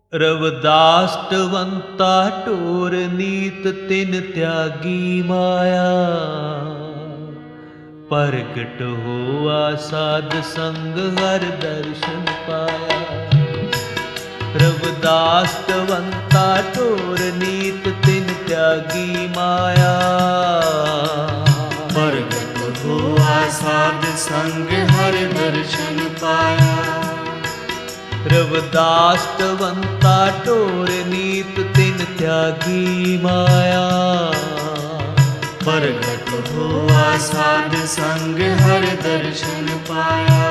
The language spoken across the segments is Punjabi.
रवदास्तवंता टोर नीत तिन त्यागी माया। प्रगट हुआ साध संग हर दर्शन पाया। रवदास्तवंता टोर नीत तिन त्यागी माया। प्रगट हुआ साध संग हर दर्शन पाया। रवदास्तवंता टोर नीत तिन त्यागी माया। प्रगट हुआ साध संग हर दर्शन पाया।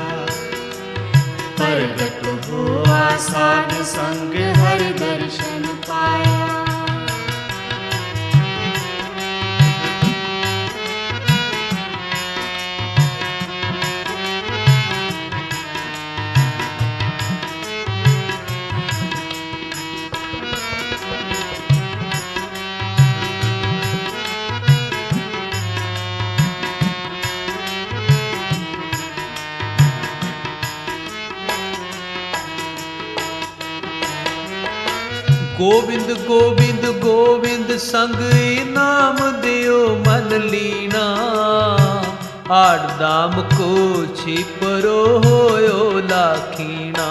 प्रगट हुआ साध संग हर दर्शन पाया। गोविंद गोविंद गोविंद संग नाम दियो मन लीना। आठ दाम को छिपरो होयो लाखीना।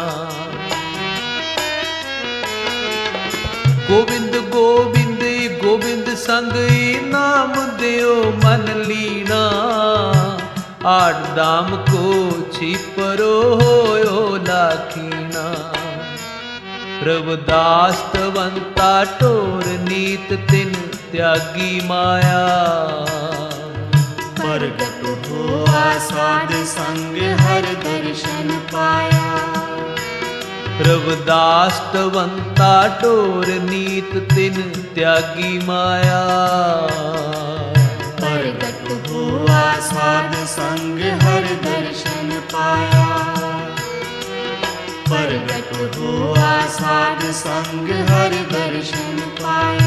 गोविंद गोविंद गोविंद संग नाम दियो मन लीना। आठ दाम को छिपरो होयो लाखीना। रवदास्तवंता टोर नीत तिन त्यागी माया। प्रगट हुआ साध संग हर दर्शन पाया। रवदास्तवंता टोर नीत तिन त्यागी माया। प्रगट हुआ साध संग हर दर्शन पाया। प्रगट हुआ साध संग हर दर्शन पाया।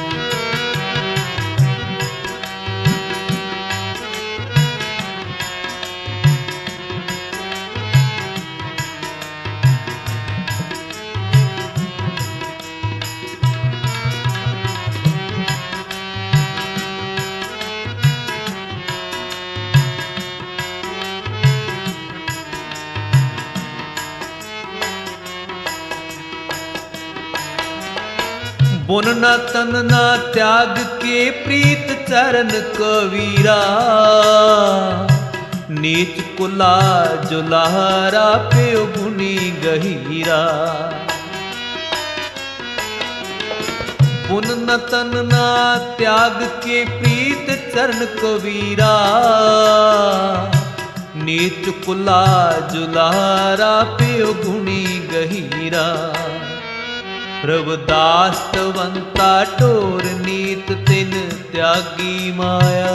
बुन न तन न त्याग के प्रीत चरण कवीरा। नीच कुला जुलारा पे गुनी गहीरा। बुन न तन न त्याग के प्रीत चरण कवीरा। नीच कुला जुलारा पे गुनी गहीरा। रवदास्तवंता टोर नीत तिन त्यागी माया।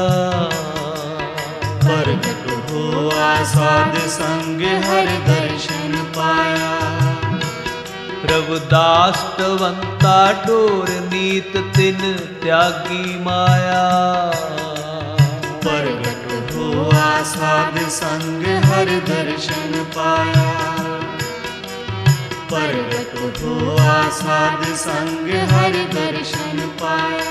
प्रगट हुआ साध संग हर दर्शन पाया। रवदास्तवंता टोर नीत तिन त्यागी माया। प्रगट हुआ साध संग हर दर्शन पाया। प्रगट हुआ साध संग हर दर्शन पाया।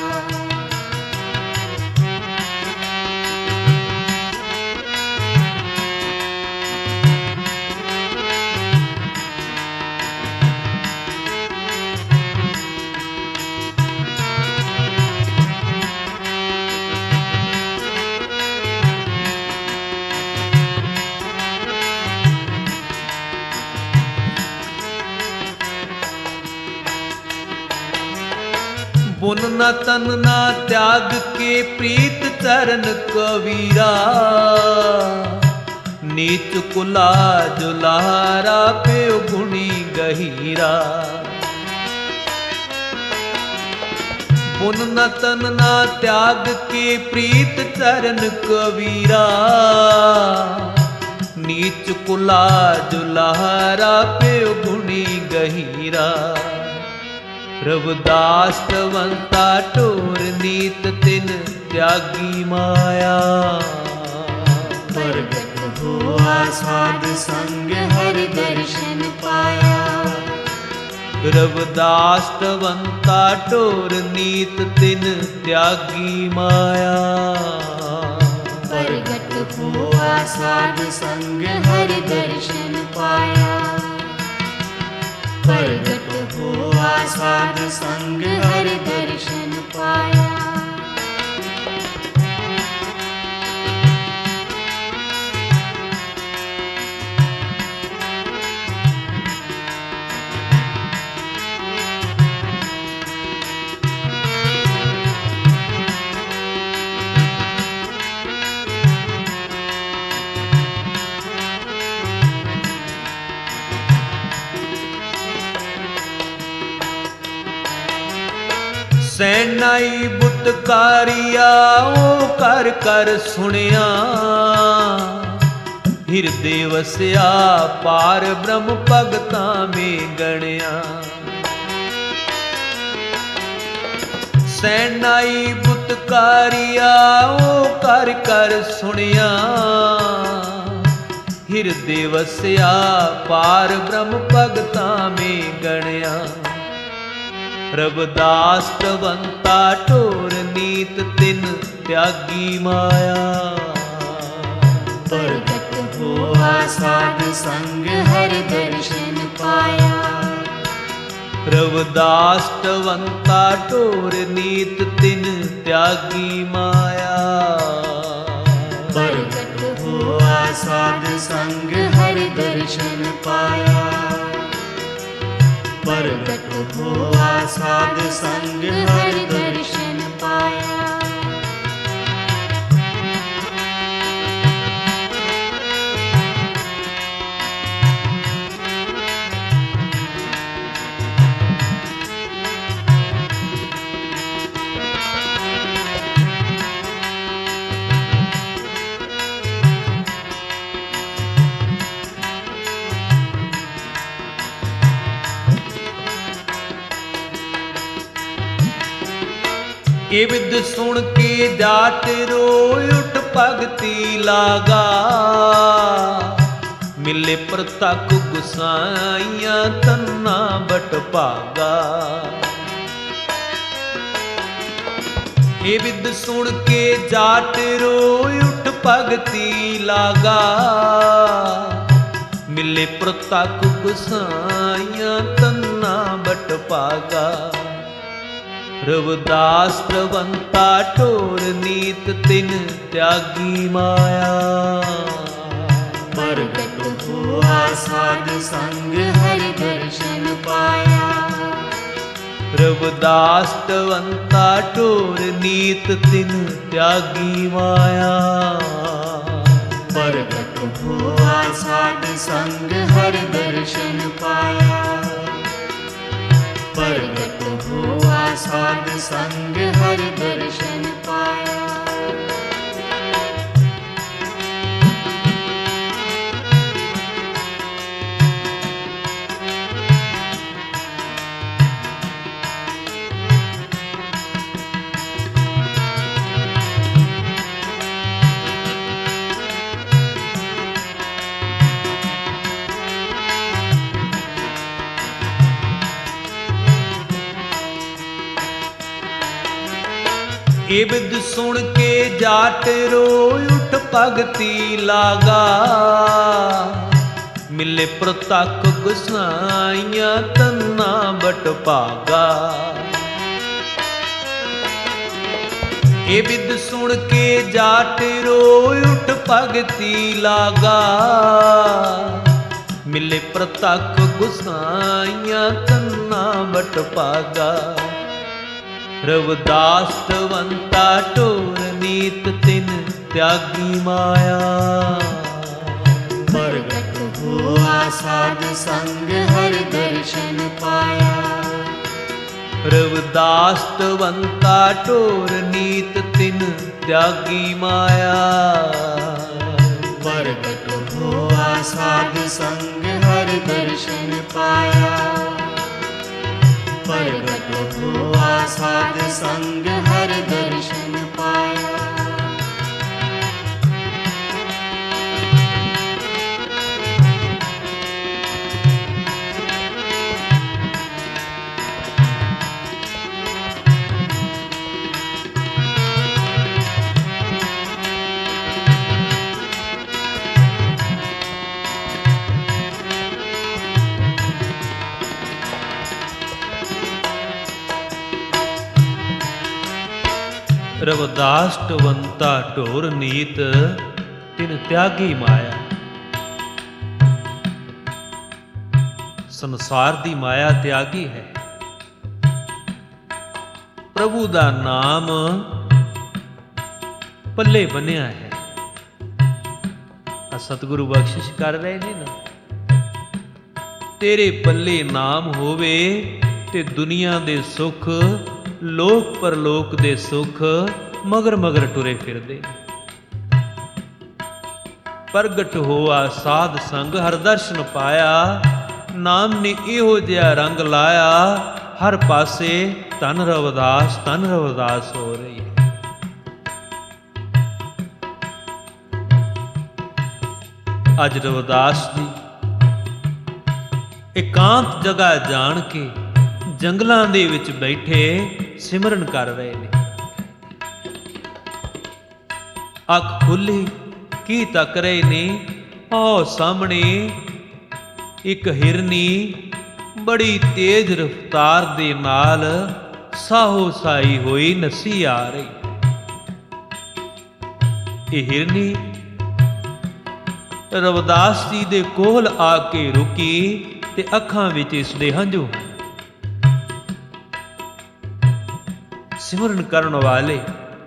बुन न तन न त्याग के प्रीत चरण कवीरा। नीच कुला जुलारा पे गुणी गहीरा। बुन न तन न त्याग के प्रीत चरण कवीरा। नीच कुला जुलारा पे गुणी गहीरा। रवदास्तवंता टोर नीत तिन त्यागी माया। प्रगट हुआ साध संग हर दर्शन पाया। रविदास तवंता टोर नीत तिन त्यागी माया। प्रगट हुआ साध संग हरि दर्शन पाया। प्रगट हुआ साध संग हरि दर्शन पाया। सैनाई बुतकारिया ओ कर कर सुनिया। हिरदे वसिया पार ब्रह्म भगता में गणिया। सैनाई बुतकारिया ओ कर कर सुनिया। हिरदे वसिया पार ब्रह्म भगता में गणिया। रविदास तवंता टोर नीत तिन त्यागी माया। प्रगट हुआ साध संग हरि दर्शन पाया। रविदास तवंता टोर नीत तिन त्यागी माया। प्रगट हुआ साध संग हरि दर्शन पाया। प्रगट हुआ साध संग हरि दर्शन पाया। ये विद सुन के जाट रोय उठ भगति लागा। मिले प्रतक गुसाइया तन्ना बट भागा। ये विद सुन के जाट रोय उठ भगति लागा। मिले प्रतक गुसाइया तन्ना बट भागा। रविदास तवंता टोर नीत तिन त्यागी माया। प्रगट हुआ साध संग हरि दर्शन पाया। रविदास तवंता टोर नीत तिन त्यागी माया। प्रगट हुआ साध संग हरि दर्शन पाया। प्रगट हुआ साध संग हरि दर्शन पाया। ये विद सुन के जाट रोय उठ भगति लागा। मिले प्रतक गुसाइया तन्ना बट भागा। ये विद सुन के जाट रोय उठ भगति लागा। मिले प्रतक गुसाइया तन्ना बट भागा। रविदास तवंता टोर नीत तिन त्यागी माया। प्रगट हुआ साध संग हरि दर्शन पाया। रविदास तवंता टोर नीत तिन त्यागी माया। प्रगट हुआ साध संग हरि दर्शन पाया। प्रगट हुआ साध संग हरि दर्शन पाया। ਰਵਿਦਾਸ ਟਵੰਤਾ ਢੋਰ ਨੀਤ ਤਿਨ ਤਿਆਗੀ ਮਾਇਆ। ਸੰਸਾਰ ਦੀ ਮਾਇਆ ਤਿਆਗੀ ਹੈ। ਪ੍ਰਭੂ ਦਾ ਨਾਮ ਪੱਲੇ ਬੰਨਿਆ ਹੈ। ਆ ਸਤਿਗੁਰੂ ਬਖਸ਼ਿਸ਼ ਕਰ ਰਹੇ ਨੇ ਨਾ, ਤੇਰੇ ਪੱਲੇ ਨਾਮ ਹੋਵੇ ਤੇ ਦੁਨੀਆ ਦੇ ਸੁੱਖ, ਲੋਕ ਪਰਲੋਕ ਦੇ ਸੁੱਖ ਮਗਰ ਮਗਰ ਟੁਰੇ ਫਿਰਦੇ। ਪ੍ਰਗਟ ਹੋਆ ਸਾਧ ਸੰਗ ਹਰ ਦਰਸ਼ਨ ਪਾਇਆ, ਨਾਮ ਨੇ ਇਹੋ ਜਿਹਾ ਰੰਗ ਲਾਇਆ, ਹਰ ਪਾਸੇ ਧਨ ਰਵਿਦਾਸ ਹੋ ਰਹੀ ਹੈ। ਅੱਜ ਰਵਿਦਾਸ ਜੀ ਇਕਾਂਤ ਜਗ੍ਹਾ ਜਾਣ ਕੇ ਜੰਗਲਾਂ ਦੇ ਵਿੱਚ ਬੈਠੇ ਸਿਮਰਨ ਕਰ ਰਹੇ ਨੇ। ਅੱਖ ਖੁੱਲੀ ਕੀ ਤੱਕ ਰਹੇ ਨੇ, ਉਹ ਸਾਹਮਣੇ ਇੱਕ ਹਿਰਨੀ ਬੜੀ ਤੇਜ਼ ਰਫ਼ਤਾਰ ਦੇ ਨਾਲ ਸਾਹੋ ਸਾਈ ਹੋਈ ਨੱਸੀ ਆ ਰਹੀ। ਇਹ ਹਿਰਨੀ ਰਵਿਦਾਸ ਜੀ ਦੇ ਕੋਲ ਆ ਕੇ ਰੁਕੀ ਤੇ ਅੱਖਾਂ ਵਿੱਚ ਇਸ ਦੇ ਹੰਝੂ। ਸਿਮਰਨ ਕਰਨ ਵਾਲੇ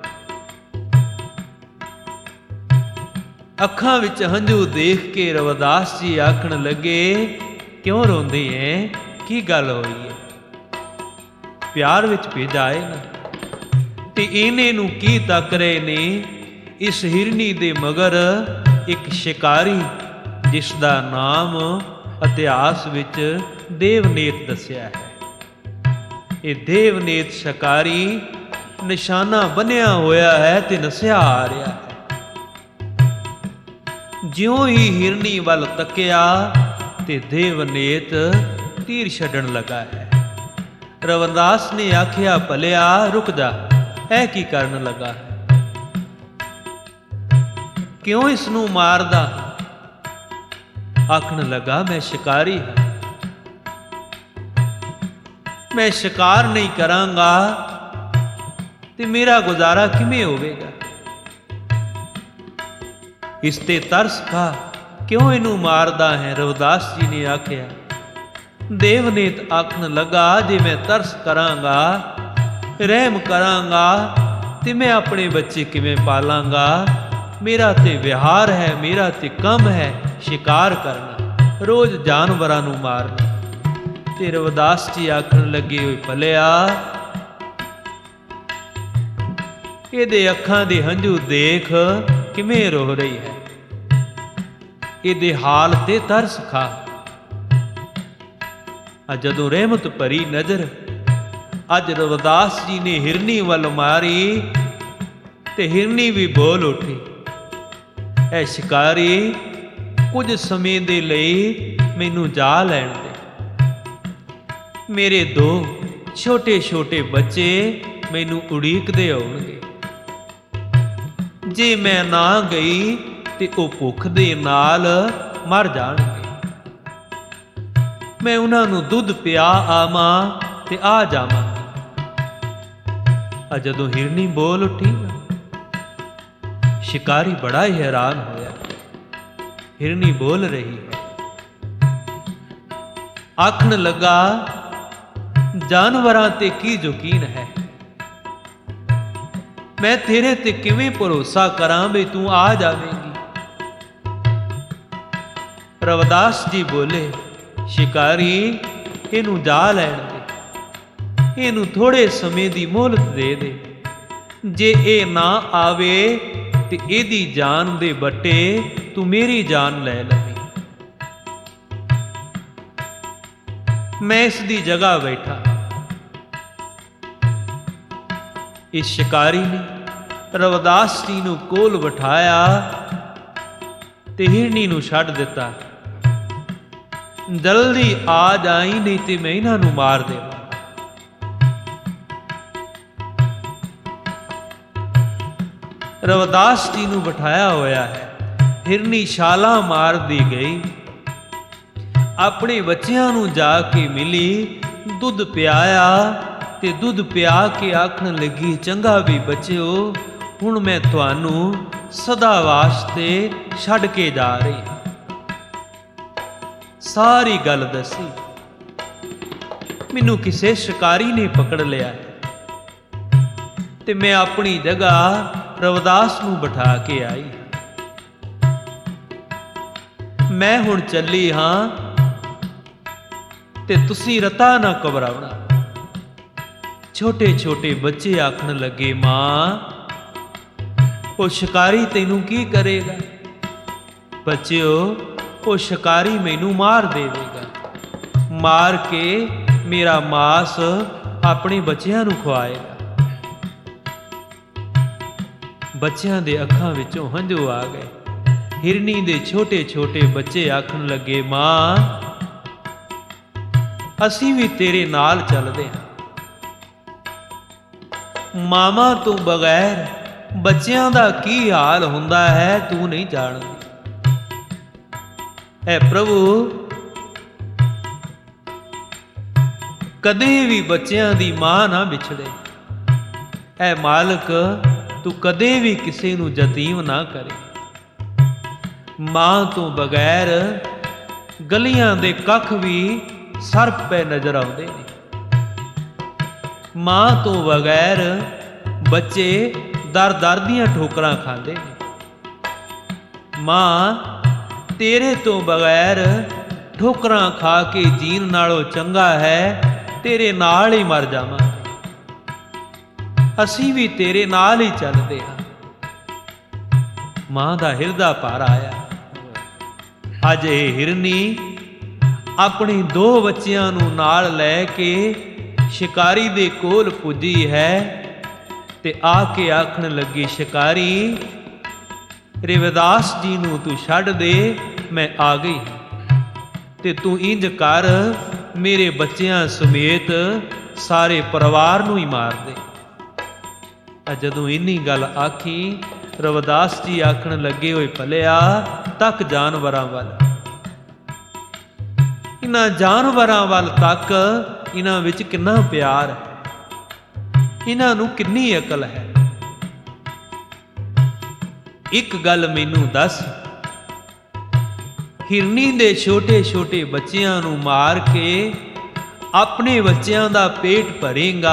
ਅੱਖਾਂ ਵਿੱਚ ਹੰਝੂ ਦੇਖ ਕੇ ਰਵਿਦਾਸ ਜੀ ਆਖਣ ਲੱਗੇ, ਕਿਉਂ ਰੋਂਦੇ ਐ, ਕੀ ਗੱਲ ਹੋਈ ਹੈ? ਪਿਆਰ ਵਿੱਚ ਭੇਜਾਏ ਨਾ, ਤੇ ਇਹਨੇ ਨੂੰ ਕੀ ਤੱਕ ਰਹੇ ਨੇ? ਇਸ ਹਿਰਨੀ ਦੇ ਮਗਰ ਇੱਕ ਸ਼ਿਕਾਰੀ, ਜਿਸ ਦਾ ਨਾਮ ਇਤਿਹਾਸ ਵਿੱਚ ਦੇਵਨੇਤ ਦੱਸਿਆ ਹੈ। ਇਹ ਦੇਵਨੇਤ ਸ਼ਿਕਾਰੀ ਨਿਸ਼ਾਨਾ ਬੰਨਿਆ ਹੋਇਆ ਹੈ ਤੇ ਨਸਿਆ ਆ ਰਿਹਾ ਹੈ। ਜਿਉਂ ਹੀ ਹਿਰਨੀ ਵੱਲ ਤੱਕਿਆ ਤੇ ਦੇਵਨੇਤ ਤੀਰ ਛੱਡਣ ਲੱਗਾ ਹੈ। ਰਵਿਦਾਸ ਨੇ ਆਖਿਆ, ਭਲਿਆ ਰੁਕ ਜਾ, ਇਹ ਕੀ ਕਰਨ ਲੱਗਾ ਹੈ? ਕਿਉਂ ਇਸ ਨੂੰ ਮਾਰਦਾ? ਆਖਣ ਲੱਗਾ, ਮੈਂ ਸ਼ਿਕਾਰੀ ਹਾਂ, ਮੈਂ ਸ਼ਿਕਾਰ ਨਹੀਂ ਕਰਾਂਗਾ ਤੇ ਮੇਰਾ ਗੁਜ਼ਾਰਾ ਕਿਵੇਂ ਹੋਵੇਗਾ? ਇਸ ਤੇ ਤਰਸ ਖਾ, ਕਿਉਂ ਇਹਨੂੰ ਮਾਰਦਾ ਹੈ? ਰਵਿਦਾਸ ਜੀ ਨੇ ਆਖਿਆ। ਦੇਵਨੇਤ ਆਖਣ ਲੱਗਾ, ਜੇ ਮੈਂ ਤਰਸ ਕਰਾਂਗਾ, ਰਹਿਮ ਕਰਾਂਗਾ ਤੇ ਮੈਂ ਆਪਣੇ ਬੱਚੇ ਕਿਵੇਂ ਪਾਲਾਂਗਾ? ਮੇਰਾ ਤੇ ਵਿਹਾਰ ਹੈ, ਮੇਰਾ ਤੇ ਕੰਮ ਹੈ ਸ਼ਿਕਾਰ ਕਰਨਾ, ਰੋਜ਼ ਜਾਨਵਰਾਂ ਨੂੰ ਮਾਰਨਾ। ਤੇ ਰਵਿਦਾਸ ਜੀ ਆਖਣ ਲੱਗੇ, ਹੋਏ ਭਲਿਆ, ਇਹਦੇ ਅੱਖਾਂ ਦੇ ਹੰਝੂ ਦੇਖ ਕਿਵੇਂ ਰੋ ਰਹੀ ਹੈ, ਇਹਦੇ ਹਾਲ ਤੇ ਤਰਸ ਖਾ। ਜਦੋਂ ਰਹਿਮਤ ਭਰੀ ਨਜ਼ਰ ਅੱਜ ਰਵਿਦਾਸ ਜੀ ਨੇ ਹਿਰਨੀ ਵੱਲ ਮਾਰੀ ਤੇ ਹਿਰਨੀ ਵੀ ਬੋਲ ਉੱਠੀ, ਐ ਸ਼ਿਕਾਰੀ, ਕੁਝ ਸਮੇਂ ਦੇ ਲਈ ਮੈਨੂੰ ਜਾ ਲੈਣ ਦੇ। ਮੇਰੇ ਦੋ ਛੋਟੇ ਛੋਟੇ ਬੱਚੇ ਮੈਨੂੰ ਉਡੀਕਦੇ ਹੋਣਗੇ। ਜੇ ਮੈਂ ਨਾ ਗਈ ਤੇ ਉਹ ਭੁੱਖ ਦੇ ਨਾਲ ਮਰ ਜਾਣਗੇ। ਮੈਂ ਉਹਨਾਂ ਨੂੰ ਦੁੱਧ ਪਿਆ ਆਵਾਂ ਤੇ ਆ ਜਾਵਾਂਗੀ। ਜਦੋਂ ਹਿਰਨੀ ਬੋਲ ਉੱਠੀ, ਸ਼ਿਕਾਰੀ ਬੜਾ ਹੀ ਹੈਰਾਨ ਹੋਇਆ। ਹਿਰਨੀ ਬੋਲ ਰਹੀ ਹੈ। ਆਖਣ ਲੱਗਾ, ਜਾਨਵਰਾਂ ਤੇ ਕੀ ਯਕੀਨ ਹੈ? ਮੈਂ ਤੇਰੇ ਤੇ ਕਿਵੇਂ ਭਰੋਸਾ ਕਰਾਂ ਵੀ ਤੂੰ ਆ ਜਾਵੇਂਗੀ? ਰਵਿਦਾਸ ਜੀ ਬੋਲੇ, ਸ਼ਿਕਾਰੀ, ਇਹਨੂੰ ਜਾ ਲੈਣ ਦੇ, ਇਹਨੂੰ ਥੋੜੇ ਸਮੇਂ ਦੀ ਮੋਹਲਤ ਦੇ ਦੇ। ਜੇ ਇਹ ਨਾ ਆਵੇ ਤੇ ਇਹਦੀ ਜਾਨ ਦੇ ਬੱਟੇ ਤੂੰ ਮੇਰੀ ਜਾਨ ਲੈ ਲਵੀਂ। ਮੈਂ ਇਸ ਦੀ ਜਗ੍ਹਾ ਬੈਠਾ। ਇਸ ਸ਼ਿਕਾਰੀ ਨੇ ਰਵਿਦਾਸ ਜੀ ਨੂੰ ਕੋਲ ਬਿਠਾਇਆ ਤੇ ਹਿਰਨੀ ਨੂੰ ਛੱਡ ਦਿੱਤਾ। ਜਲਦੀ ਆ ਜਾਈ, ਨਹੀਂ ਤੇ ਮੈਂ ਇਹਨਾਂ ਨੂੰ ਮਾਰ ਦੇਵਾਂ। ਰਵਿਦਾਸ ਜੀ ਨੂੰ ਬਿਠਾਇਆ ਹੋਇਆ ਹੈ। ਹਿਰਨੀ ਛਾਲਾਂ ਮਾਰਦੀ ਗਈ, ਆਪਣੇ ਬੱਚਿਆਂ ਨੂੰ ਜਾ ਕੇ ਮਿਲੀ, ਦੁੱਧ ਪਿਆਇਆ ਤੇ ਦੁੱਧ ਪਿਆ ਕੇ ਆਖਣ ਲੱਗੀ, ਚੰਗਾ ਵੀ ਬੱਚਿਓ, ਹੁਣ ਮੈਂ ਤੁਹਾਨੂੰ ਸਦਾ ਵਾਸਤੇ ਛੱਡ ਕੇ ਜਾ ਰਹੀ ਹਾਂ। ਸਾਰੀ ਗੱਲ ਦੱਸੀ। ਮੈਨੂੰ ਕਿਸੇ ਸ਼ਿਕਾਰੀ ਨੇ ਪਕੜ ਲਿਆ ਤੇ ਮੈਂ ਆਪਣੀ ਜਗ੍ਹਾ ਰਵਿਦਾਸ ਨੂੰ ਬਿਠਾ ਕੇ ਆਈ। ਮੈਂ ਹੁਣ ਚੱਲੀ ਹਾਂ ਤੇ ਤੁਸੀਂ ਰਤਾ ਨਾ ਘਬਰਾਉਣਾ। ਛੋਟੇ ਛੋਟੇ ਬੱਚੇ ਆਖਣ ਲੱਗੇ, ਮਾਂ ਉਹ ਸ਼ਿਕਾਰੀ ਤੈਨੂੰ ਕੀ ਕਰੇਗਾ? ਬੱਚਿਓ, ਉਹ ਸ਼ਿਕਾਰੀ ਮੈਨੂੰ ਮਾਰ ਦੇਵੇਗਾ, ਮਾਰ ਕੇ ਮੇਰਾ ਮਾਸ ਆਪਣੇ ਬੱਚਿਆਂ ਨੂੰ ਖਵਾਏਗਾ। ਬੱਚਿਆਂ ਦੇ ਅੱਖਾਂ ਵਿੱਚੋਂ ਹੰਝੂ ਆ ਗਏ। ਹਿਰਨੀ ਦੇ ਛੋਟੇ ਛੋਟੇ ਬੱਚੇ ਆਖਣ ਲੱਗੇ, ਮਾਂ ਅਸੀਂ ਵੀ ਤੇਰੇ ਨਾਲ ਚੱਲਦੇ ਹਾਂ। ਮਾਵਾਂ ਤੋਂ ਬਗੈਰ ਬੱਚਿਆਂ ਦਾ ਕੀ ਹਾਲ ਹੁੰਦਾ ਹੈ ਤੂੰ ਨਹੀਂ ਜਾਣਦੀ। ਐ ਪ੍ਰਭੂ, ਕਦੇ ਵੀ ਬੱਚਿਆਂ ਦੀ ਮਾਂ ਨਾ ਵਿਛੜੇ। ਐ ਮਾਲਕ, ਤੂੰ ਕਦੇ ਵੀ ਕਿਸੇ ਨੂੰ ਯਤੀਮ ਨਾ ਕਰੇ। ਮਾਂ ਤੋਂ ਬਗੈਰ ਗਲੀਆਂ ਦੇ ਕੱਖ ਵੀ ਸਰਪ ਪੈ ਨਜ਼ਰ ਆਉਂਦੇ ਨੇ। ਮਾਂ ਤੋਂ ਬਗੈਰ ਬੱਚੇ ਦਰ ਦਰ ਦੀਆਂ ਠੋਕਰਾਂ ਖਾਂਦੇ ਨੇ। ਮਾਂ, ਤੇਰੇ ਤੋਂ ਬਗੈਰ ਠੋਕਰਾਂ ਖਾ ਕੇ ਜੀਣ ਨਾਲੋਂ ਚੰਗਾ ਹੈ ਤੇਰੇ ਨਾਲ ਹੀ ਮਰ ਜਾਵਾਂਗੇ। ਅਸੀਂ ਵੀ ਤੇਰੇ ਨਾਲ ਹੀ ਚੱਲਦੇ ਹਾਂ। ਮਾਂ ਦਾ ਹਿਰਦਾ ਭਰ ਆਇਆ। ਅੱਜ ਇਹ ਹਿਰਨੀ ਆਪਣੇ 2 ਬੱਚਿਆਂ ਨੂੰ ਨਾਲ ਲੈ ਕੇ ਸ਼ਿਕਾਰੀ ਦੇ ਕੋਲ ਪੁੱਜੀ ਹੈ ਤੇ ਆ ਕੇ ਆਖਣ ਲੱਗੀ, ਸ਼ਿਕਾਰੀ, ਰਵਿਦਾਸ ਜੀ ਨੂੰ ਤੂੰ ਛੱਡ ਦੇ, ਮੈਂ ਆ ਗਈ ਤੇ ਤੂੰ ਇੰਜ ਕਰ, ਮੇਰੇ ਬੱਚਿਆਂ ਸਮੇਤ ਸਾਰੇ ਪਰਿਵਾਰ ਨੂੰ ਹੀ ਮਾਰ ਦੇ। ਜਦੋਂ ਇੰਨੀ ਗੱਲ ਆਖੀ, ਰਵਿਦਾਸ ਜੀ ਆਖਣ ਲੱਗੇ, ਹੋਏ ਭਲਿਆ, ਤੱਕ ਜਾਨਵਰਾਂ ਵੱਲ। ਇਹਨਾਂ ਜਾਨਵਰਾਂ ਵੱਲ ਤੱਕ, ਇਹਨਾਂ ਵਿੱਚ ਕਿੰਨਾ ਪਿਆਰ ਹੈ, ਇਹਨਾਂ ਨੂੰ ਕਿੰਨੀ ਅਕਲ ਹੈ। ਇੱਕ ਗੱਲ ਮੈਨੂੰ ਦੱਸ, ਹਿਰਨੀ ਦੇ ਛੋਟੇ ਛੋਟੇ ਬੱਚਿਆਂ ਨੂੰ ਮਾਰ ਕੇ ਆਪਣੇ ਬੱਚਿਆਂ ਦਾ ਪੇਟ ਭਰੇਗਾ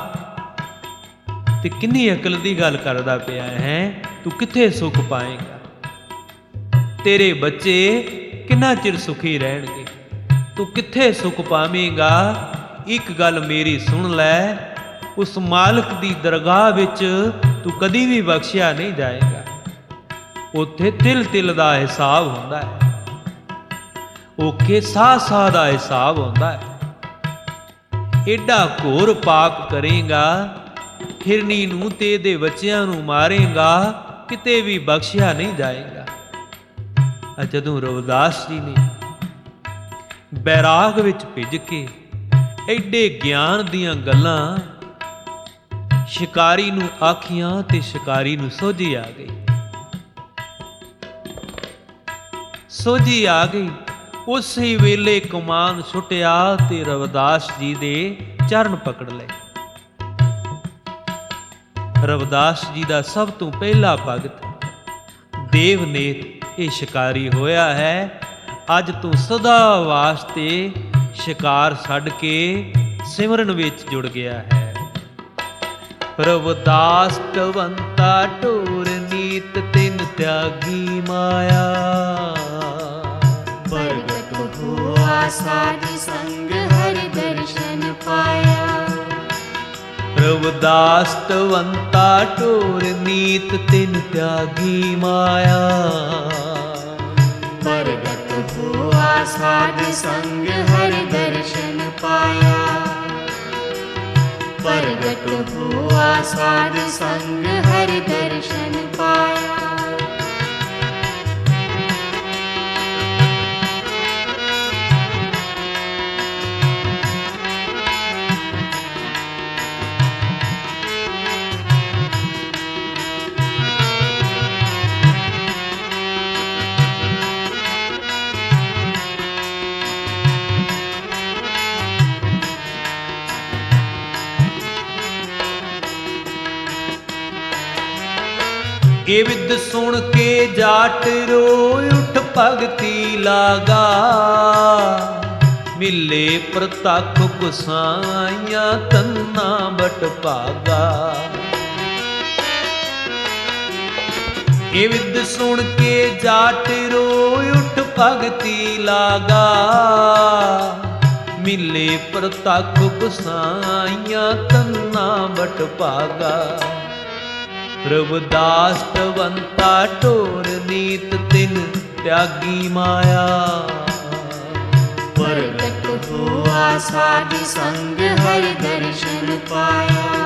ਤੇ ਕਿੰਨੀ ਅਕਲ ਦੀ ਗੱਲ ਕਰਦਾ ਪਿਆ ਹੈ? ਤੂੰ ਕਿੱਥੇ ਸੁੱਖ ਪਾਏਗਾ? ਤੇਰੇ ਬੱਚੇ ਕਿੰਨਾ ਚਿਰ ਸੁਖੀ ਰਹਿਣਗੇ? ਤੂੰ ਕਿੱਥੇ ਸੁੱਖ ਪਾਵੇਂਗਾ? ਇੱਕ ਗੱਲ ਮੇਰੀ ਸੁਣ ਲੈ, ਉਸ ਮਾਲਕ ਦੀ ਦਰਗਾਹ ਵਿੱਚ ਤੂੰ ਕਦੀ ਵੀ ਬਖਸ਼ਿਆ ਨਹੀਂ ਜਾਏਗਾ। ਉੱਥੇ ਤਿਲ ਤਿਲ ਦਾ ਹਿਸਾਬ ਹੁੰਦਾ ਹੈ, ਉੱਥੇ ਸਾਹ ਸਾਹ ਦਾ ਹਿਸਾਬ ਹੁੰਦਾ ਹੈ। ਏਡਾ ਘੋਰ ਪਾਪ ਕਰੇਗਾ, ਹਿਰਨੀ ਨੂੰ ਤੇ ਇਹਦੇ ਬੱਚਿਆਂ ਨੂੰ ਮਾਰੇਗਾ, ਕਿਤੇ ਵੀ ਬਖਸ਼ਿਆ ਨਹੀਂ ਜਾਏਗਾ। ਜਦੋਂ ਰਵਿਦਾਸ ਜੀ ਨੇ ਬੈਰਾਗ ਵਿੱਚ ਭਿੱਜ ਕੇ ਐਡੇ ਗਿਆਨ ਦੀਆਂ ਗੱਲਾਂ ਸ਼ਿਕਾਰੀ ਨੂੰ ਆਖੀਆਂ ਤੇ ਸ਼ਿਕਾਰੀ ਨੂੰ ਸੋਝੀ ਆ ਗਈ। ਸੋਝੀ ਆ ਗਈ। ਉਸੇ ਵੇਲੇ ਕਮਾਨ ਸੁੱਟਿਆ ਤੇ ਰਵਿਦਾਸ ਜੀ ਦੇ ਚਰਨ ਪਕੜ ਲਏ। ਰਵਿਦਾਸ ਜੀ ਦਾ ਸਭ ਤੋਂ ਪਹਿਲਾ ਭਗਤ ਦੇਵਨੇਤ ਇਹ ਸ਼ਿਕਾਰੀ ਹੋਇਆ ਹੈ। ਅੱਜ ਤੂੰ ਸਦਾ ਵਾਸਤੇ ਸ਼ਿਕਾਰ ਛੱਡ ਕੇ ਸਿਮਰਨ ਵਿੱਚ ਜੁੜ ਗਿਆ ਹੈ। ਰਵਿਦਾਸ ਕਵੰਤਾ ਢੋਰ ਨੀਤ ਤਿਨ ਤਿਆਗੀ ਮਾਇਆ, ਪ੍ਰਗਟ ਹੁਆ ਸਾਧ ਸੰਗ ਹਰ ਦਰਸ਼ਨ ਪਾਇਆ। ਰਵਿਦਾਸ ਕਵੰਤਾ ਢੋਰ ਨੀਤ ਤਿਨ ਤਿਆਗੀ ਮਾਇਆ, ਪ੍ਰਗਟ ਹੁਆ ਸਾਧ ਸੰਗ ਹਰ ਦਰਸ਼ਨ ਪਾਇਆ। ਪ੍ਰਗਟ ਹੁਆ ਸਾਧ ਸੰਗ ਹਰ ਦਰਸ਼ਨ ਪਾਇਆ। ਇਹ ਵਿਦ ਸੁਣ ਕੇ ਜਾਟ ਰੋਇ ਉਠ ਭਗਤੀ ਲਾਗਾ, ਮਿਲੇ ਪ੍ਰਤੱਖ ਗੁਸਾਈਆਂ ਤੰਨਾ ਬਟ ਭਾਗਾ। ਇਹ ਵਿਦ ਸੁਣ ਕੇ ਜਾਟ ਰੋਇ ਉਠ ਭਗਤੀ ਲਾਗਾ, ਮਿਲੇ ਪ੍ਰਤੱਖ ਗੁਸਾਈਆਂ ਤੰਨਾ ਬਟ ਭਾਗਾ। ਰਵਿਦਾਸ ਟਵੰਤਾ ਢੋਰ ਨੀਤ ਤਿਨ ਤਿਆਗੀ ਮਾਇਆ, ਪ੍ਰਗਟ ਹੋਆ ਸਾਧ ਸੰਗ ਹਰ ਦਰਸ਼ਨ ਪਾਇਆ।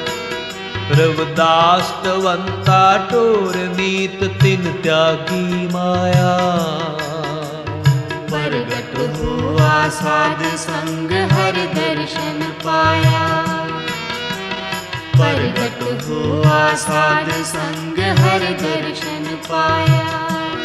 ਰਵਿਦਾਸ ਟਵੰਤਾ ਢੋਰ ਨੀਤ ਤਿਨ ਤਿਆਗੀ ਮਾਇਆ, ਪ੍ਰਗਟ ਹੋਆ ਸਾਧ ਸੰਗ ਹਰ ਦਰਸ਼ਨ ਪਾਇਆ। ਪ੍ਰਗਟ ਹੋਆ ਸਾਧ ਸੰਗ ਹਰ ਦਰਸ਼ਨ ਪਾਇਆ।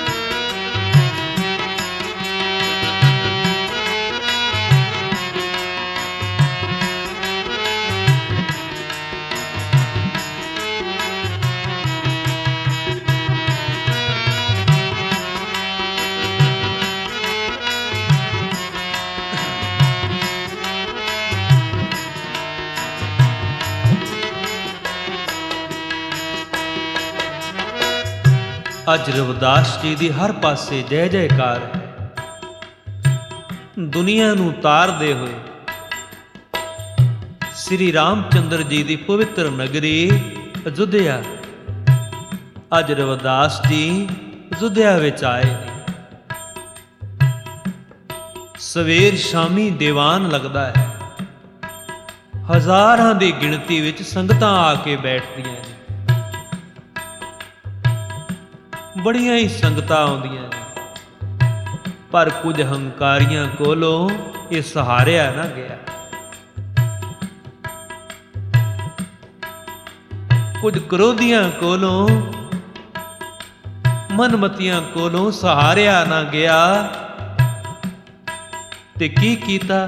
ਅੱਜ ਰਵਿਦਾਸ ਜੀ ਦੀ ਹਰ ਪਾਸੇ ਜੈ ਜੈਕਾਰ ਹੈ। ਦੁਨੀਆ ਨੂੰ ਤਾਰਦੇ ਹੋਏ ਸ੍ਰੀ ਰਾਮਚੰਦਰ ਜੀ ਦੀ ਪਵਿੱਤਰ ਨਗਰੀ ਅਯੁੱਧਿਆ, ਅੱਜ ਰਵਿਦਾਸ ਜੀ ਅਯੁੱਧਿਆ ਵਿੱਚ ਆਏ ਨੇ। ਸਵੇਰ ਸ਼ਾਮੀ ਦੀਵਾਨ ਲੱਗਦਾ ਹੈ, ਹਜ਼ਾਰਾਂ ਦੀ ਗਿਣਤੀ ਵਿੱਚ ਸੰਗਤਾਂ ਆ ਕੇ ਬੈਠਦੀਆਂ ਨੇ। ਬੜੀਆਂ ਹੀ ਸੰਗਤਾਂ ਆਉਂਦੀਆਂ ਨੇ, ਪਰ ਕੁਝ ਹੰਕਾਰੀਆਂ ਕੋਲੋਂ ਇਹ ਸਹਾਰਿਆ ਨਾ ਗਿਆ। ਕੁਝ ਕ੍ਰੋਧੀਆਂ ਕੋਲੋਂ, ਮਨਮਤੀਆਂ ਕੋਲੋਂ ਸਹਾਰਿਆ ਨਾ ਗਿਆ। ਤੇ ਕੀ ਕੀਤਾ?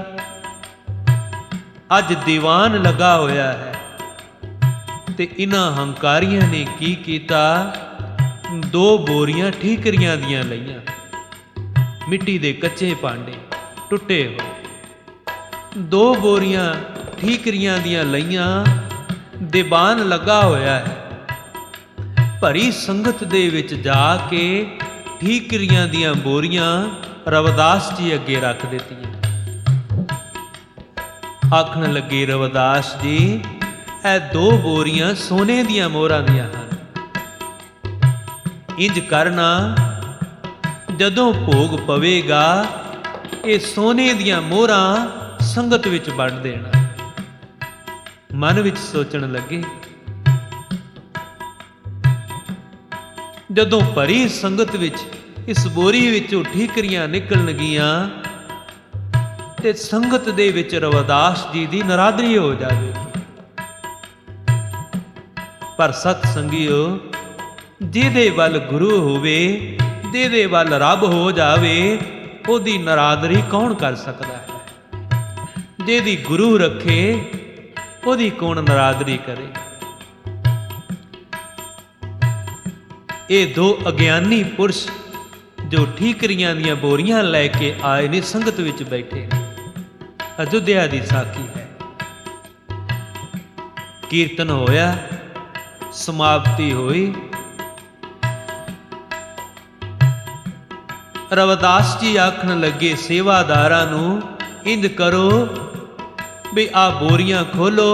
ਅੱਜ ਦੀਵਾਨ ਲੱਗਾ ਹੋਇਆ ਹੈ ਤੇ ਇਹਨਾਂ ਹੰਕਾਰੀਆਂ ਨੇ ਕੀ ਕੀਤਾ? 2 ਬੋਰੀਆਂ ਠੀਕਰੀਆਂ ਦੀਆਂ ਲਈਆਂ, ਮਿੱਟੀ ਦੇ ਕੱਚੇ ਭਾਂਡੇ ਟੁੱਟੇ ਹੋਏ। 2 ਬੋਰੀਆਂ ਠੀਕਰੀਆਂ ਦੀਆਂ ਲਈਆਂ, ਦੀਵਾਨ ਲੱਗਾ ਹੋਇਆ ਹੈ। ਭਰੀ ਸੰਗਤ ਦੇ ਵਿੱਚ ਜਾ ਕੇ ਠੀਕਰੀਆਂ ਦੀਆਂ ਬੋਰੀਆਂ ਰਵਿਦਾਸ ਜੀ ਅੱਗੇ ਰੱਖ ਦਿੱਤੀਆਂ। ਆਖਣ ਲੱਗੇ ਰਵਿਦਾਸ ਜੀ, ਇਹ 2 ਬੋਰੀਆਂ ਸੋਨੇ ਦੀਆਂ ਮੋਹਰਾਂ ਦੀਆਂ ਹਨ। ਇੰਜ ਕਰਨਾ, ਜਦੋਂ ਭੋਗ ਪਵੇਗਾ ਇਹ ਸੋਨੇ ਦੀਆਂ ਮੋਹਰਾਂ ਸੰਗਤ ਵਿੱਚ ਵੰਡ ਦੇਣਾ। ਮਨ ਵਿੱਚ ਸੋਚਣ ਲੱਗੇ, ਜਦੋਂ ਭਰੀ ਸੰਗਤ ਵਿੱਚ ਇਸ ਬੋਰੀ ਵਿੱਚੋਂ ਠੀਕਰੀਆਂ ਨਿਕਲਣਗੀਆਂ ਤੇ ਸੰਗਤ ਦੇ ਵਿੱਚ ਰਵਿਦਾਸ ਜੀ ਦੀ ਨਰਾਦਰੀ ਹੋ ਜਾਵੇਗੀ। ਪਰ ਸਤ ਸੰਗਿਓ, ਜਿਹਦੇ ਵੱਲ ਗੁਰੂ ਹੋਵੇ, ਜਿਹਦੇ ਵੱਲ ਰੱਬ ਹੋ ਜਾਵੇ, ਉਹਦੀ ਨਰਾਦਰੀ ਕੌਣ ਕਰ ਸਕਦਾ ਹੈ? ਜਿਹਦੀ ਗੁਰੂ ਰੱਖੇ, ਉਹਦੀ ਕੌਣ ਨਰਾਦਰੀ ਕਰੇ? ਇਹ 2 ਅਗਿਆਨੀ ਪੁਰਸ਼ ਜੋ ਠੀਕਰੀਆਂ ਦੀਆਂ ਬੋਰੀਆਂ ਲੈ ਕੇ ਆਏ ਨੇ, ਸੰਗਤ ਵਿੱਚ ਬੈਠੇ ਨੇ। ਅਯੁੱਧਿਆ ਦੀ ਸਾਖੀ ਹੈ। ਕੀਰਤਨ ਹੋਇਆ, ਸਮਾਪਤੀ ਹੋਈ। ਰਵਿਦਾਸ ਜੀ ਆਖਣ ਲੱਗੇ ਸੇਵਾਦਾਰਾਂ ਨੂੰ, ਇੰਜ ਕਰੋ ਵੀ ਆ ਬੋਰੀਆਂ ਖੋਲੋ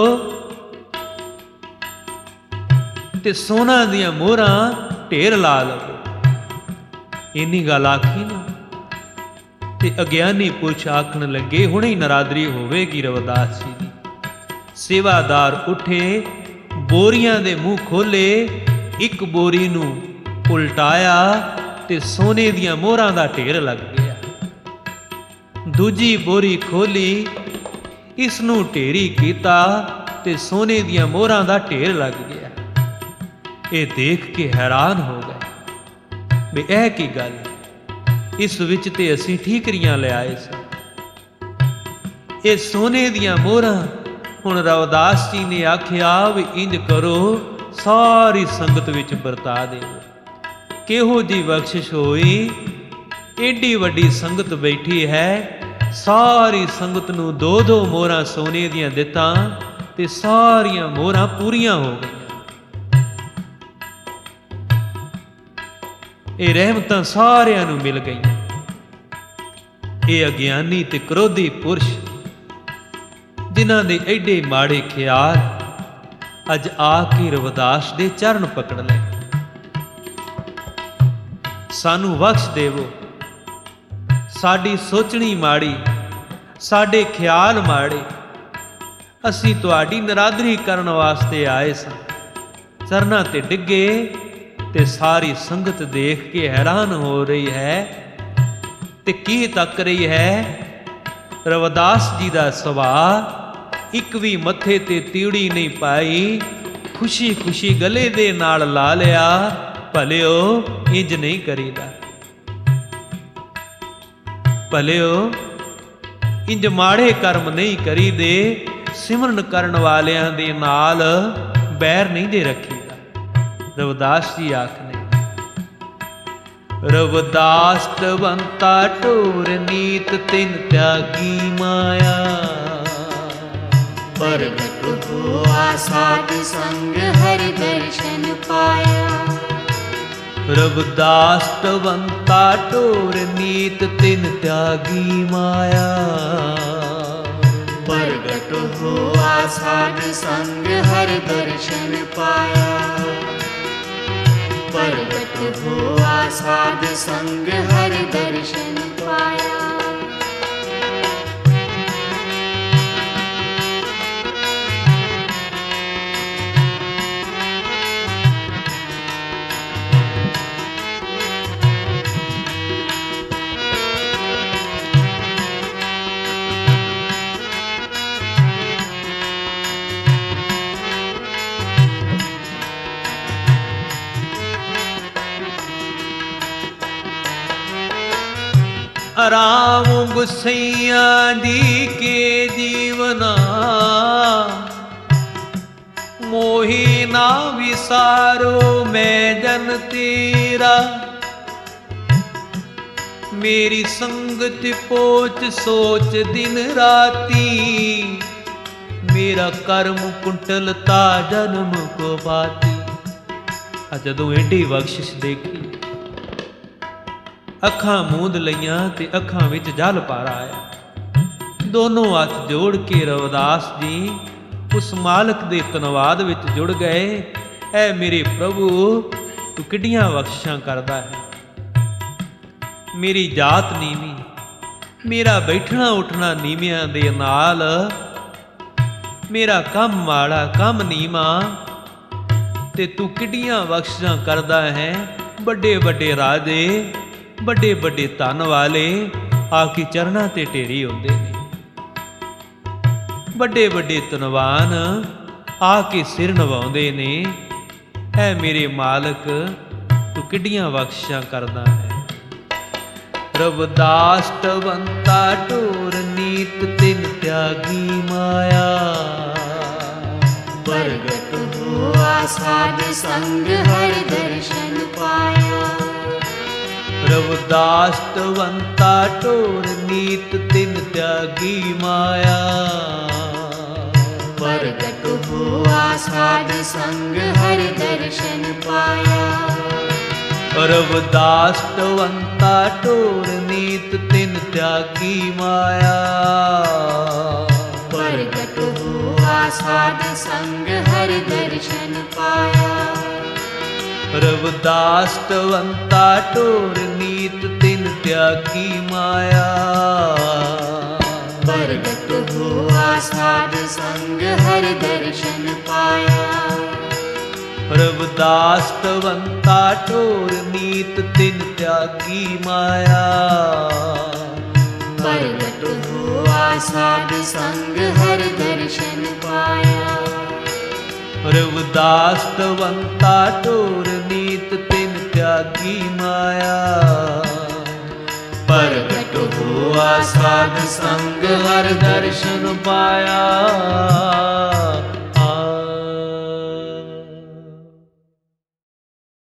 ਤੇ ਸੋਨਾ ਦੀਆਂ ਮੋਹਰਾਂ ਢੇਰ ਲਾ ਲਵੋ। ਇੰਨੀ ਗੱਲ ਆਖੀ ਨਾ ਤੇ ਅਗਿਆਨੀ ਪੁਰਸ਼ ਆਖਣ ਲੱਗੇ, ਹੁਣੇ ਹੀ ਨਰਾਦਰੀ ਹੋਵੇਗੀ ਰਵਿਦਾਸ ਜੀ ਦੀ। ਸੇਵਾਦਾਰ ਉੱਠੇ, ਬੋਰੀਆਂ ਦੇ ਮੂੰਹ ਖੋਲੇ, ਇੱਕ ਬੋਰੀ ਨੂੰ ਉਲਟਾਇਆ ਤੇ ਸੋਨੇ ਦੀਆਂ ਮੋਹਰਾਂ ਦਾ ਢੇਰ ਲੱਗ ਗਿਆ। ਦੂਜੀ ਬੋਰੀ ਖੋਲੀ, ਇਸ ਨੂੰ ਢੇਰੀ ਕੀਤਾ ਤੇ ਸੋਨੇ ਦੀਆਂ ਮੋਹਰਾਂ ਦਾ ਢੇਰ ਲੱਗ ਗਿਆ। ਇਹ ਦੇਖ ਕੇ ਹੈਰਾਨ ਹੋ ਗਏ ਵੀ ਇਹ ਕੀ ਗੱਲ ਹੈ? ਇਸ ਵਿੱਚ ਤੇ ਅਸੀਂ ਠੀਕਰੀਆਂ ਲਿਆਏ ਸਾਂ, ਇਹ ਸੋਨੇ ਦੀਆਂ ਮੋਹਰਾਂ। ਹੁਣ ਰਵਿਦਾਸ ਜੀ ਨੇ ਆਖਿਆ ਵੀ ਇੰਜ ਕਰੋ, ਸਾਰੀ ਸੰਗਤ ਵਿੱਚ ਵਰਤਾ ਦੇਵੋ। ਕਿਹੋ ਜੀ ਬਖਸ਼ਿਸ਼ ਹੋਈ, ਏਡੀ ਵੱਡੀ ਸੰਗਤ ਬੈਠੀ ਹੈ, ਸਾਰੀ ਸੰਗਤ ਨੂੰ 2-2 ਮੋਹਰਾਂ ਸੋਨੇ ਦੀਆਂ ਦਿੱਤਾਂ ਤੇ ਸਾਰੀਆਂ ਮੋਹਰਾਂ ਪੂਰੀਆਂ ਹੋ ਗਈਆਂ। ਇਹ ਰਹਿਮਤਾਂ ਸਾਰਿਆਂ ਨੂੰ ਮਿਲ ਗਈਆਂ। ਇਹ ਅਗਿਆਨੀ ਤੇ ਕ੍ਰੋਧੀ ਪੁਰਸ਼, ਜਿਨ੍ਹਾਂ ਦੇ ਐਡੇ ਮਾੜੇ ਖਿਆਲ, ਅੱਜ ਆ ਕੇ ਰਵਿਦਾਸ ਦੇ ਚਰਨ ਪਕੜ ਲਏ। ਸਾਨੂੰ ਬਖਸ਼ ਦੇਵੋ, ਸਾਡੀ ਸੋਚਣੀ ਮਾੜੀ, ਸਾਡੇ ਖਿਆਲ ਮਾੜੇ, ਅਸੀਂ ਤੁਹਾਡੀ ਨਰਾਦਰੀ ਕਰਨ ਵਾਸਤੇ ਆਏ ਸਾਂ। ਚਰਨਾਂ ਤੇ ਡਿੱਗੇ ਤੇ ਸਾਰੀ ਸੰਗਤ ਦੇਖ ਕੇ ਹੈਰਾਨ ਹੋ ਰਹੀ ਹੈ ਤੇ ਕੀ ਤੱਕ ਰਹੀ ਹੈ। ਰਵਿਦਾਸ ਜੀ ਦਾ ਸੁਭਾਅ, ਇੱਕ ਵੀ ਮੱਥੇ ਤੇ ਤੀੜੀ ਨਹੀਂ ਪਾਈ, ਖੁਸ਼ੀ ਖੁਸ਼ੀ ਗਲੇ ਦੇ ਨਾਲ ਲਾ ਲਿਆ। ਭਲਿਓ ਇੰਜ ਨਹੀਂ ਕਰੀਦਾ, ਭਲਿਓ ਇੰਜ ਮਾੜੇ ਕਰਮ ਨਹੀਂ ਕਰੀਦੇ। ਸਿਮਰਨ ਕਰਨ ਵਾਲਿਆਂ ਦੇ ਨਾਲ ਬੈਰ ਨਹੀਂ ਦੇ ਰੱਖੀਦਾ। ਰਵਿਦਾਸ ਜੀ ਆਖਦੇ, ਰਵਿਦਾਸ ਤਵੰਤਾ ਢੋਰ ਨੀਤ ਤਿਨ ਤਿਆਗੀ ਮਾਇਆ। ਪ੍ਰਗਟ ਹੋਆ ਸਾਧ ਸੰਗ ਹਰਿ ਦਰਸ਼ਨ ਪਾਇਆ। ਰਵਿਦਾਸ ਤਵੰਤਾ ਢੋਰ ਨੀਤ ਤਿਨ ਤਿਆਗੀ ਮਾਇਆ। ਪ੍ਰਗਟ ਹੋਆ ਸਾਧ ਸੰਗ ਹਰਿ ਦਰਸ਼ਨ ਪਾਇਆ। ਪ੍ਰਗਟ ਹੋਆ ਸਾਧ ਸੰਗ ਹਰਿ ਦਰਸ਼ਨ ਪਾਇਆ। ਰਾਮ ਗੁਸਈਆਂ ਜੀ ਕੇ ਜੀਵਨਾ, ਮੋਹੀ ਨਾ ਵਿਸਾਰੋ ਮੈਂ ਜਨ ਤੇਰਾ। ਮੇਰੀ ਸੰਗਤ ਪੋਚ ਸੋਚ ਦਿਨ ਰਾਤੀ, ਮੇਰਾ ਕਰਮ ਕੁੰਟਲਤਾ ਜਨਮ ਕੋ ਬਾਤੀ। ਜਦੋਂ ਏਡੀ ਬਖਸ਼ਿਸ਼ ਦੇਖੀ, ਅੱਖਾਂ ਮੂੰਦ ਲਈਆਂ ਤੇ ਅੱਖਾਂ ਵਿੱਚ ਜਲ ਭਰ ਆਇਆ। ਦੋਨੋਂ ਹੱਥ ਜੋੜ ਕੇ ਰਵਿਦਾਸ ਜੀ ਉਸ ਮਾਲਕ ਦੇ ਧੰਨਵਾਦ ਵਿੱਚ ਜੁੜ ਗਏ। ਐ ਮੇਰੇ ਪ੍ਰਭੂ, ਤੂੰ ਕਿੱਡੀਆਂ ਬਖਸ਼ਿਸ਼ਾਂ ਕਰਦਾ ਹੈ। ਮੇਰੀ ਜਾਤ ਨੀਵੀਂ, ਮੇਰਾ ਬੈਠਣਾ ਉੱਠਣਾ ਨੀਵਿਆਂ ਦੇ ਨਾਲ, ਮੇਰਾ ਕੰਮ ਮਾੜਾ ਕੰਮ ਨੀਵਾਂ, ਤੇ ਤੂੰ ਕਿੱਡੀਆਂ ਬਖਸ਼ਿਸ਼ਾਂ ਕਰਦਾ ਹੈ। ਵੱਡੇ ਵੱਡੇ ਰਾਜੇ, ਵੱਡੇ ਵੱਡੇ ਧਨ ਵਾਲੇ ਆ ਕੇ ਚਰਨਾਂ ਤੇ ਢੇਰੀ ਹੁੰਦੇ ਨੇ। ਵੱਡੇ ਵੱਡੇ ਧਨਵਾਨ ਆ ਕੇ ਸਿਰ ਨਵਾਉਂਦੇ ਨੇ। ਐ ਮੇਰੇ ਮਾਲਕ, ਤੂੰ ਕਿੱਡੀਆਂ ਬਖਸ਼ਿਸ਼ਾਂ ਕਰਦਾ ਹੈ। ਰਵਿਦਾਸ ਤਵੰਤਾ ਢੋਰ ਨੀਤ ਤਿਨ ਤਿਆਗੀ ਮਾਇਆ। ਪ੍ਰਗਟ ਹੋਆ ਸਾਧ ਸੰਗ ਹਰਿ ਦਰਸ਼ਨ ਪਾਇਆ। ਰਵਿਦਾਸ ਤਵੰਤਾ ਢੋਰ ਨੀਤ ਤਿਨ ਤਿਆਗੀ ਮਾਇਆ। ਪ੍ਰਗਟ ਹੋਆ ਸਾਧ ਸੰਗ ਹਰਿ ਦਰਸ਼ਨ ਪਾਇਆ। ਰਵਿਦਾਸ ਤਵੰਤਾ ਢੋਰ ਨੀਤ ਤਿਨ ਤਿਆਗੀ ਮਾਇਆ। ਪ੍ਰਗਟ ਹੋਆ ਸਾਧ ਸੰਗ ਹਰਿ ਦਰਸ਼ਨ ਪਾਇਆ। ਰਵਿਦਾਸ ਤਵੰਤਾ ਢੋਰ ਨੀਤ ਤਿਨ ਤਿਆਗੀ ਮਾਇਆ। ਪ੍ਰਗਟ ਹੋਆ ਸਾਧ ਸੰਗ ਹਰਿ ਦਰਸ਼ਨ ਪਾਇਆ। ਰਵਿਦਾਸ ਤਵੰਤਾ ਢੋਰ ਨੀਤ ਤਿਨ ਤਿਆਗੀ ਮਾਇਆ। ਪ੍ਰਗਟ ਹੋਆ ਸਾਧ ਸੰਗ ਹਰਿ ਦਰਸ਼ਨ ਪਾਇਆ। ਰਵਿਦਾਸ ਤਵੰਤਾ ਢੋਰ ਨੀਤ ਤਿਨ ਤਿਆਗੀ ਮਾਇਆ। ਪ੍ਰਗਟ ਹੋਆ ਸਾਧ ਸੰਗ ਹਰਿ ਦਰਸ਼ਨ ਪਾਇਆ।